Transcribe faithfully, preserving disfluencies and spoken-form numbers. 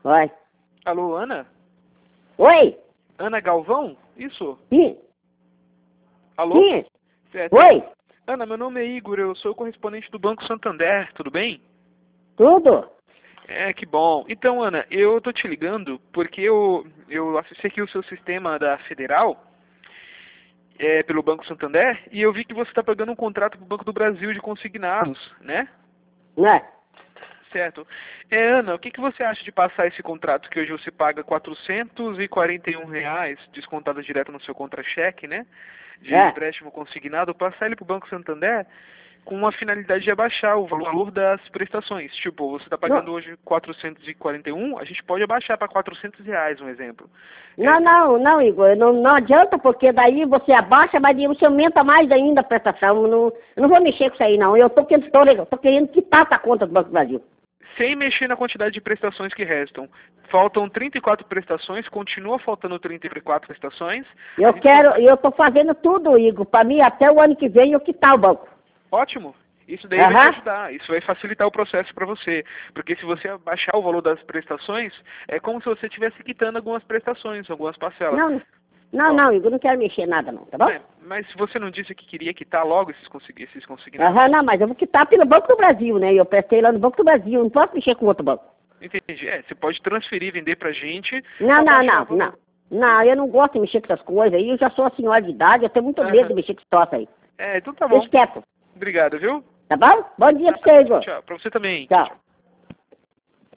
Oi. Alô, Ana? Oi? Ana Galvão? Isso? Sim. Alô? Sim. Certo. Oi? Ana, meu nome é Igor, eu sou o correspondente do Banco Santander, tudo bem? Tudo? É, que bom. Então, Ana, eu tô te ligando porque eu, eu acessei aqui o seu sistema da Federal, é, pelo Banco Santander, e eu vi que você está pagando um contrato para o Banco do Brasil de consignados, né? Né? Certo. É, Ana, o que, que você acha de passar esse contrato que hoje você paga quatrocentos e quarenta e um reais, descontado direto no seu contra-cheque, né? De É. empréstimo consignado, passar ele para o Banco Santander com uma finalidade de abaixar o valor das prestações. Tipo, você está pagando Não, hoje quatrocentos e quarenta e um, a gente pode abaixar para quatrocentos reais, um exemplo. não, É, não, não, Igor. Não, não adianta, porque daí você abaixa, mas daí você aumenta mais ainda a prestação. Eu não, eu não vou mexer com isso aí, não. Eu tô querendo, tô, eu tô querendo quitar a conta do Banco do Brasil. sem mexer na quantidade de prestações que restam. Faltam trinta e quatro prestações, continua faltando trinta e quatro prestações. A Eu gente quero, só- eu tô fazendo tudo, Igor, para mim até o ano que vem eu quitar o banco. Ótimo. Isso daí vai te Aham. ajudar, isso vai facilitar o processo para você. Porque se você abaixar o valor das prestações, é como se você estivesse quitando algumas prestações, algumas parcelas. Não, não, Ó, não, Igor, não quero mexer nada não, tá bom? mas, mas se você não disse que queria quitar logo esses, consegui- esses consignados? Aham, não, mas eu vou quitar pelo Banco do Brasil, né? Eu prestei lá no Banco do Brasil, não posso mexer com outro banco. Entendi. É, você pode transferir, vender pra gente, Não, não, abaixar o não, valor. não. Não, eu não gosto de mexer com essas coisas aí, eu já sou uma senhora de idade, eu tenho muito medo Aham. de mexer com esse troço aí. É, então tá bom. Deixa quieto, Obrigado, viu? tá bom? Bom dia Tá, pra você, Igor. tchau. Pra você também. Tchau.